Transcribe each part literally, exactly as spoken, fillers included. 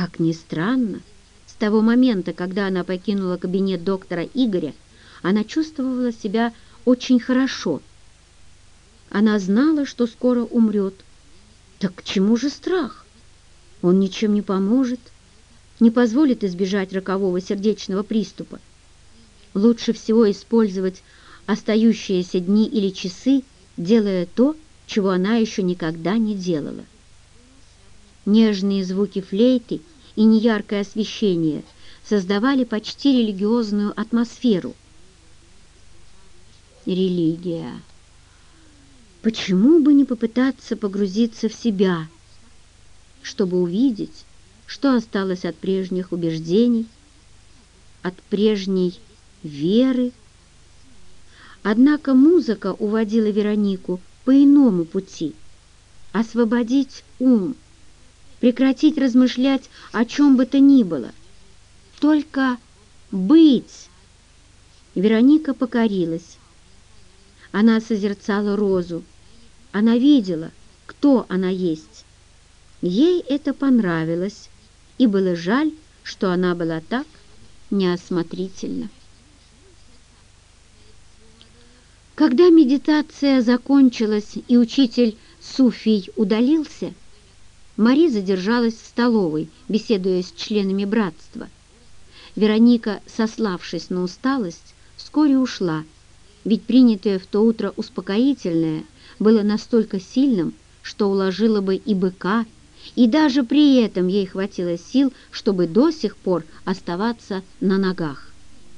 Как ни странно, с того момента, когда она покинула кабинет доктора Игоря, она чувствовала себя очень хорошо. Она знала, что скоро умрет. Так к чему же страх? Он ничем не поможет, не позволит избежать рокового сердечного приступа. Лучше всего использовать остающиеся дни или часы, делая то, чего она еще никогда не делала. Нежные звуки флейты и неяркое освещение создавали почти религиозную атмосферу. Религия. Почему бы не попытаться погрузиться в себя, чтобы увидеть, что осталось от прежних убеждений, от прежней веры? Однако музыка уводила Веронику по иному пути. Освободить ум, прекратить размышлять о чем бы то ни было, только быть. Вероника покорилась. Она созерцала розу. Она видела, кто она есть. Ей это понравилось, и было жаль, что она была так неосмотрительна. Когда медитация закончилась и учитель Суфий удалился, Мари задержалась в столовой, беседуя с членами братства. Вероника, сославшись на усталость, вскоре ушла, ведь принятое в то утро успокоительное было настолько сильным, что уложило бы и быка, и даже при этом ей хватило сил, чтобы до сих пор оставаться на ногах.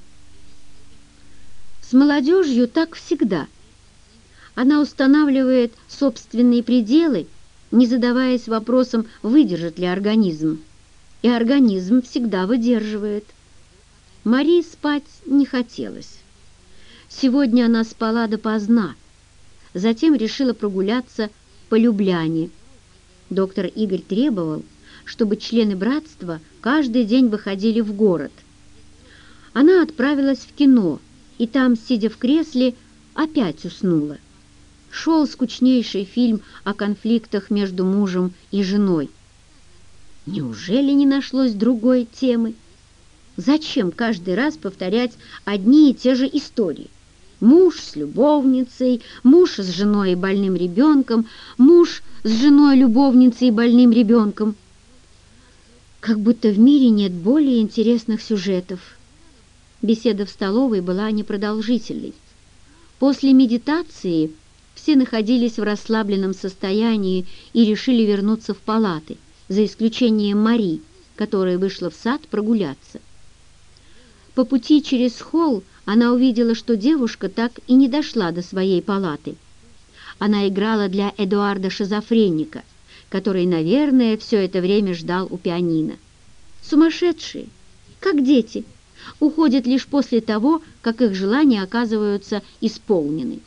С молодежью так всегда. Она устанавливает собственные пределы, не задаваясь вопросом, выдержит ли организм. И организм всегда выдерживает. Марии спать не хотелось. Сегодня она спала допоздна, затем решила прогуляться по Любляне. Доктор Игорь требовал, чтобы члены братства каждый день выходили в город. Она отправилась в кино, и там, сидя в кресле, опять уснула. Шел скучнейший фильм о конфликтах между мужем и женой. Неужели не нашлось другой темы? Зачем каждый раз повторять одни и те же истории? Муж с любовницей, муж с женой и больным ребенком, муж с женой, любовницей и больным ребенком. Как будто в мире нет более интересных сюжетов. Беседа в столовой была непродолжительной. После медитации все находились в расслабленном состоянии и решили вернуться в палаты, за исключением Мари, которая вышла в сад прогуляться. По пути через холл она увидела, что девушка так и не дошла до своей палаты. Она играла для Эдуарда шизофреника, который, наверное, все это время ждал у пианино. Сумасшедшие, как дети, уходят лишь после того, как их желания оказываются исполнены.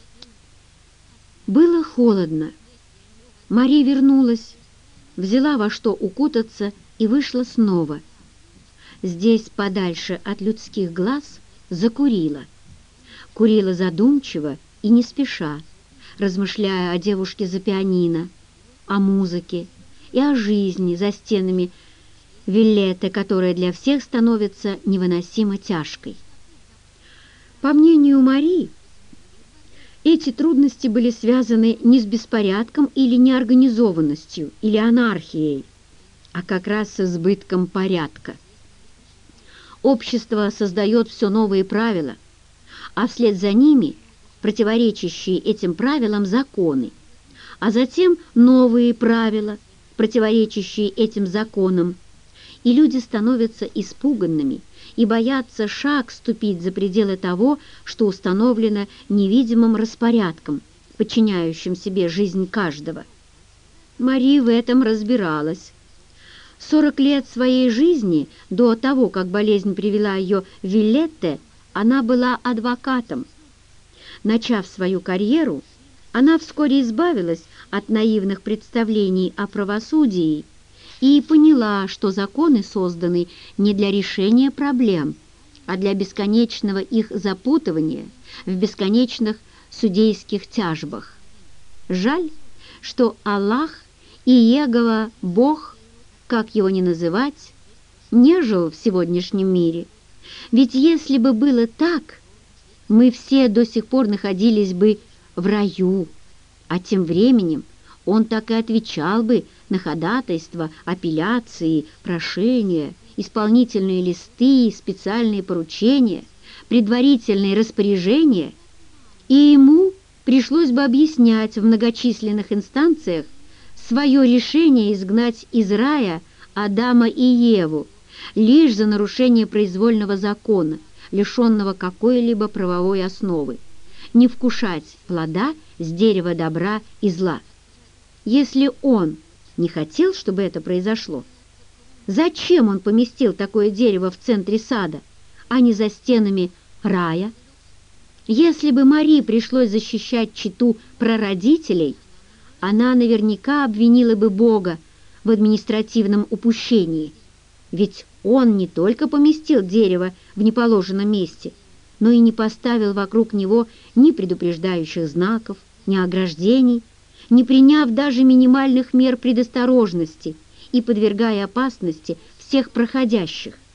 Было холодно. Мари вернулась, взяла во что укутаться и вышла снова. Здесь, подальше от людских глаз, закурила. Курила задумчиво и не спеша, размышляя о девушке за пианино, о музыке и о жизни за стенами Виллеты, которая для всех становится невыносимо тяжкой. По мнению Мари, эти трудности были связаны не с беспорядком или неорганизованностью, или анархией, а как раз с избытком порядка. Общество создает все новые правила, а вслед за ними противоречащие этим правилам законы, а затем новые правила, противоречащие этим законам, и люди становятся испуганными и боятся шаг ступить за пределы того, что установлено невидимым распорядком, подчиняющим себе жизнь каждого. Мари в этом разбиралась. Сорок лет своей жизни, до того, как болезнь привела ее в Виллетте, она была адвокатом. Начав свою карьеру, она вскоре избавилась от наивных представлений о правосудии и поняла, что законы созданы не для решения проблем, а для бесконечного их запутывания в бесконечных судейских тяжбах. Жаль, что Аллах и Иегова Бог, как его ни называть, не жил в сегодняшнем мире. Ведь если бы было так, мы все до сих пор находились бы в раю, а тем временем он так и отвечал бы на ходатайства, апелляции, прошения, исполнительные листы, специальные поручения, предварительные распоряжения, и ему пришлось бы объяснять в многочисленных инстанциях свое решение изгнать из рая Адама и Еву лишь за нарушение произвольного закона, лишенного какой-либо правовой основы, не вкушать плода с дерева добра и зла. Если он не хотел, чтобы это произошло, зачем он поместил такое дерево в центре сада, а не за стенами рая? Если бы Марии пришлось защищать чету прародителей, она наверняка обвинила бы Бога в административном упущении, ведь он не только поместил дерево в неположенном месте, но и не поставил вокруг него ни предупреждающих знаков, ни ограждений, не приняв даже минимальных мер предосторожности и подвергая опасности всех проходящих.